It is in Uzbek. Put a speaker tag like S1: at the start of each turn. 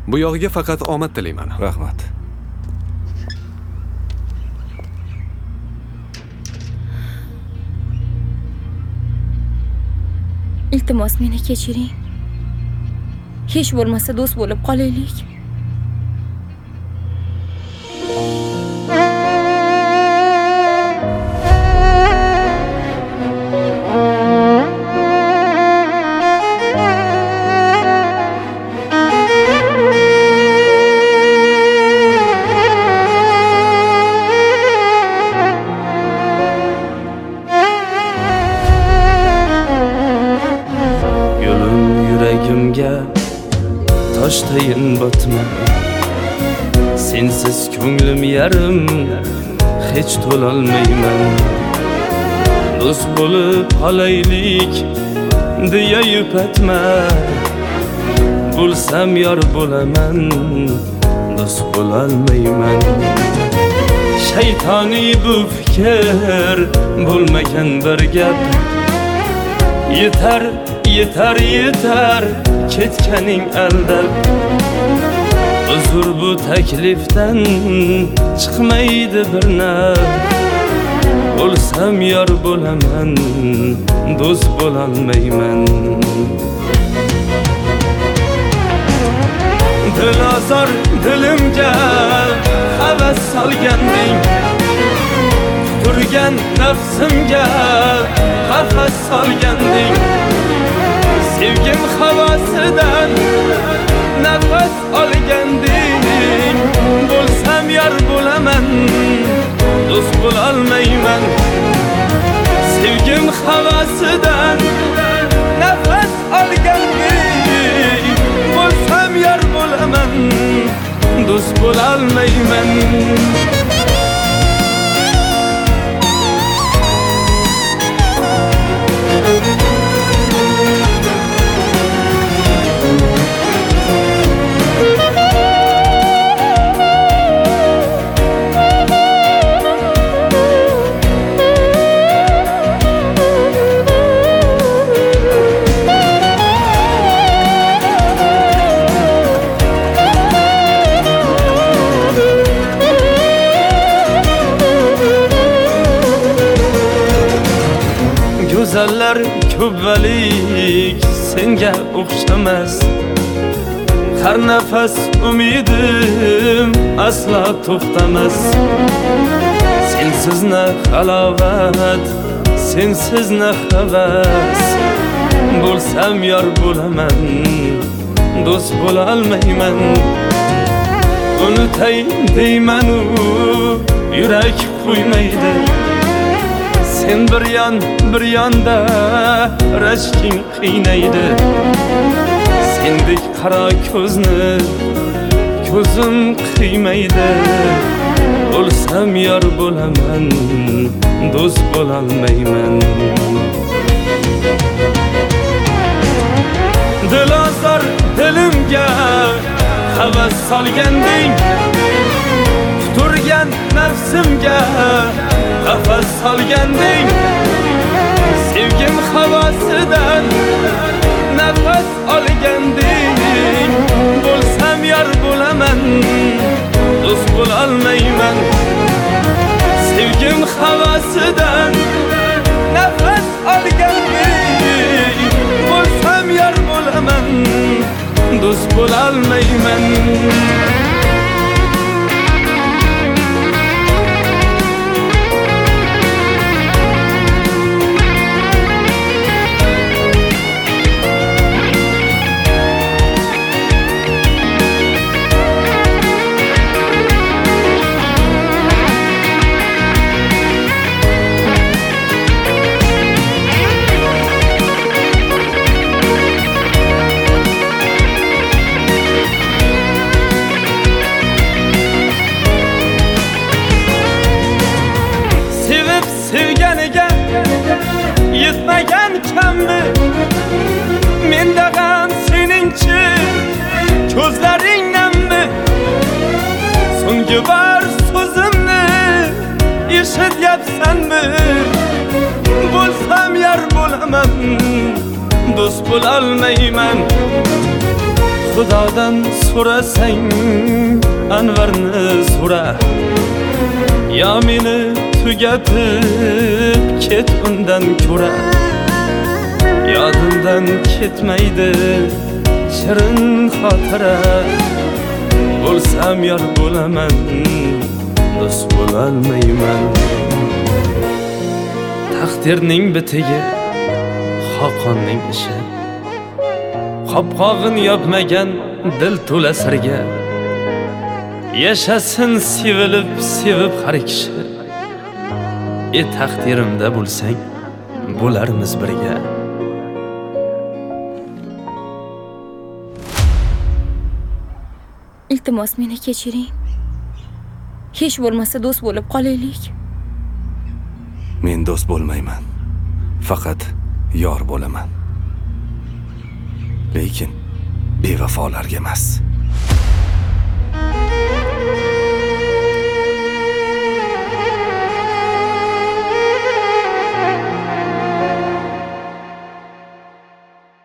S1: Bu yog'iga faqat omad tilayman.
S2: Rahmat.
S3: Iltimos meni kechiring. Hech bo'lmasa do'st bo'lib qolaylik.
S4: Toshtayin botma, sensiz ko'nglim yarim, hech to'lolmayman. Do'st bo'lib qolaylik deya yupatma, bo'lsam yor bo'laman, do'st bo'lolmayman. Shaytoniy bu fikr bo'lmagan bir gap. Yetar, yetar, yetar ketganing aldab. Uzr bu taklifdan chiqmaydi bir naf. Bo'lsam yor bo'laman, do'st bo'lolmayman. Dilozor dilimga havas solganding, turgan nafsimga qafas solganding. Sevgim havosidan nafas olganding. Bo'lsam yor bo'laman, do'st bo'lolmayman. Sevgim havosidan nafas olganding. Bo'lsam yor bo'laman, do'st bo'lolmayman. Go'zallar ko'palik senga o'xshamas. Har nafas umidim asla to'xtamas. Sensiz na halovat, sensiz na havas. Bo'lsam yor bo'laman, do'st bo'lolmayman. Unutay deyman u yurak qo'ymaydi. Sen bir yonda rashking qiynaydi. Sendek qaro ko'zni ko'zim qiymaydi. Bo'lsam yor bo'laman, do'st bo'lolmayman. Dilozor dilimga havas solganding, turgan nafsimga qafas solganding. Sevgim havosidan nafas olganding. Bo'lsam yor bo'laman, do'st bo'lolmayman. Sevgim havosidan nafas olganding. Bo'lsam yor bo'laman, do'st bo'lolmayman. Sevganiga yetmagan kammi? Menda ham seningchi ko'zlaring nammi? So'nggi bor so'zimni eshityapsanmi? Bo'lsam yor bo'laman, do'st bo'lolmayman. Xudodan so'rasang Anvarni so'ra. Yo meni tugatib ket undan ko'ra. Yodimdan ketmaydi shirin xotira. Bo'lsam yor bo'laman, do'st bo'lolmayman. Taqdirning bitigi Xoqonning ishi. Qopqog'in yopmagan dil to'la sirga. Yashasin sevilib sevib har kishi. Taqdirimda bo'lsang bo'larmiz birga.
S3: Iltimos meni kechiring. Hech bo'lmasa do'st bo'lib qolaylik.
S1: Men do'st bo'lmayman. Faqat yor bo'laman. Lekin bevafolarga emas.